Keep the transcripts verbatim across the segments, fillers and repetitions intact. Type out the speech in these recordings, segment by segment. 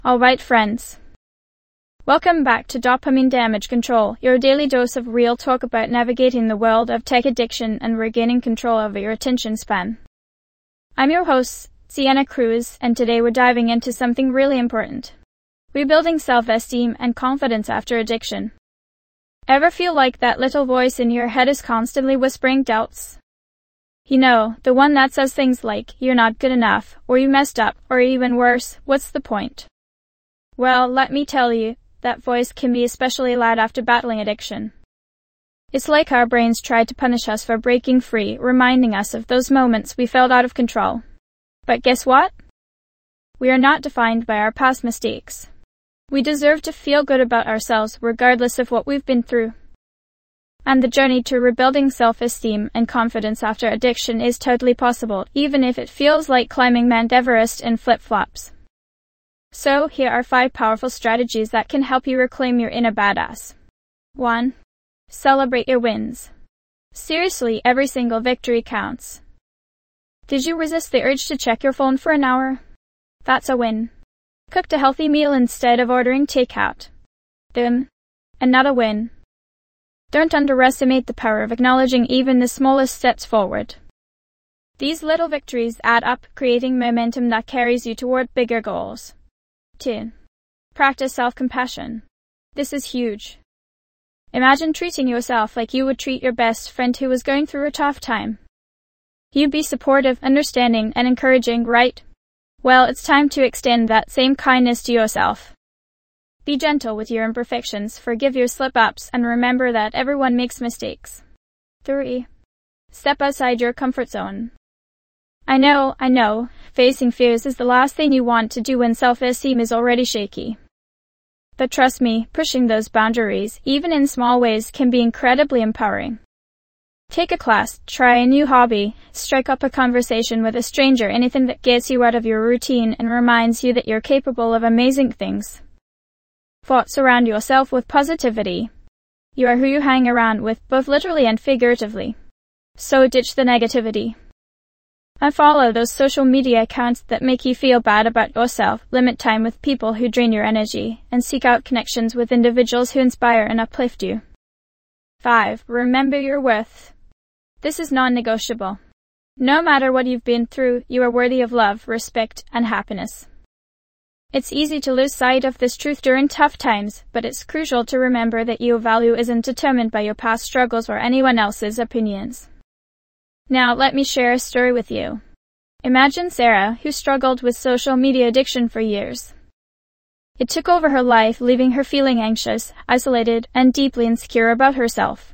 Alright friends. Welcome back to Dopamine Damage Control, your daily dose of real talk about navigating the world of tech addiction and regaining control over your attention span. I'm your host, Sienna Cruz, and today we're diving into something really important. Rebuilding self-esteem and confidence after addiction. Ever feel like that little voice in your head is constantly whispering doubts? You know, the one that says things like, you're not good enough, or you messed up, or even worse, what's the point? Well, let me tell you, that voice can be especially loud after battling addiction. It's like our brains try to punish us for breaking free, reminding us of those moments we felt out of control. But guess what? We are not defined by our past mistakes. We deserve to feel good about ourselves regardless of what we've been through. And the journey to rebuilding self-esteem and confidence after addiction is totally possible, even if it feels like climbing Mount Everest in flip-flops. So, here are five powerful strategies that can help you reclaim your inner badass. one. Celebrate your wins. Seriously, every single victory counts. Did you resist the urge to check your phone for an hour? That's a win. Cooked a healthy meal instead of ordering takeout. Boom. Another win. Don't underestimate the power of acknowledging even the smallest steps forward. These little victories add up, creating momentum that carries you toward bigger goals. two. Practice self-compassion. This is huge. Imagine treating yourself like you would treat your best friend who was going through a tough time. You'd be supportive, understanding, and encouraging, right? Well, it's time to extend that same kindness to yourself. Be gentle with your imperfections, forgive your slip-ups, and remember that everyone makes mistakes. three. Step outside your comfort zone. I know, I know, facing fears is the last thing you want to do when self-esteem is already shaky. But trust me, pushing those boundaries, even in small ways, can be incredibly empowering. Take a class, try a new hobby, strike up a conversation with a stranger, anything that gets you out of your routine and reminds you that you're capable of amazing things. four. Surround yourself with positivity. You are who you hang around with, both literally and figuratively. So ditch the negativity. Unfollow those social media accounts that make you feel bad about yourself, limit time with people who drain your energy, and seek out connections with individuals who inspire and uplift you. five. Remember your worth. This is non-negotiable. No matter what you've been through, you are worthy of love, respect, and happiness. It's easy to lose sight of this truth during tough times, but it's crucial to remember that your value isn't determined by your past struggles or anyone else's opinions. Now, let me share a story with you. Imagine Sarah, who struggled with social media addiction for years. It took over her life, leaving her feeling anxious, isolated, and deeply insecure about herself.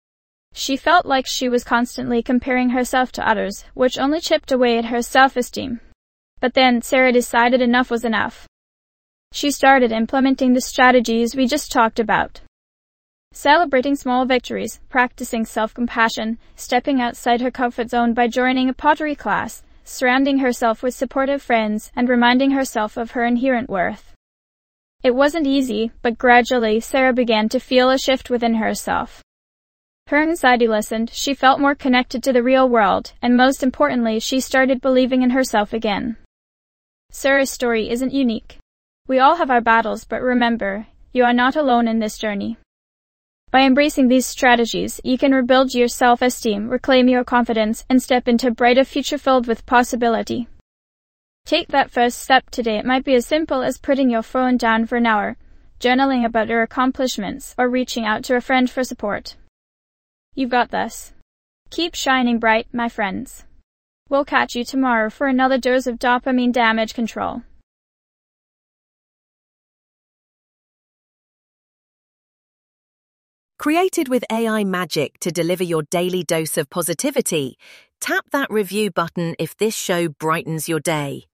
She felt like she was constantly comparing herself to others, which only chipped away at her self-esteem. But then, Sarah decided enough was enough. She started implementing the strategies we just talked about. Celebrating small victories, practicing self-compassion, stepping outside her comfort zone by joining a pottery class, surrounding herself with supportive friends, and reminding herself of her inherent worth. It wasn't easy, but gradually Sarah began to feel a shift within herself. Her anxiety lessened, she felt more connected to the real world, and most importantly, she started believing in herself again. Sarah's story isn't unique. We all have our battles, but remember, you are not alone in this journey. By embracing these strategies, you can rebuild your self-esteem, reclaim your confidence, and step into a brighter future filled with possibility. Take that first step today. It might be as simple as putting your phone down for an hour, journaling about your accomplishments, or reaching out to a friend for support. You've got this. Keep shining bright, my friends. We'll catch you tomorrow for another dose of dopamine damage control. Created with A I magic to deliver your daily dose of positivity, tap that review button if this show brightens your day.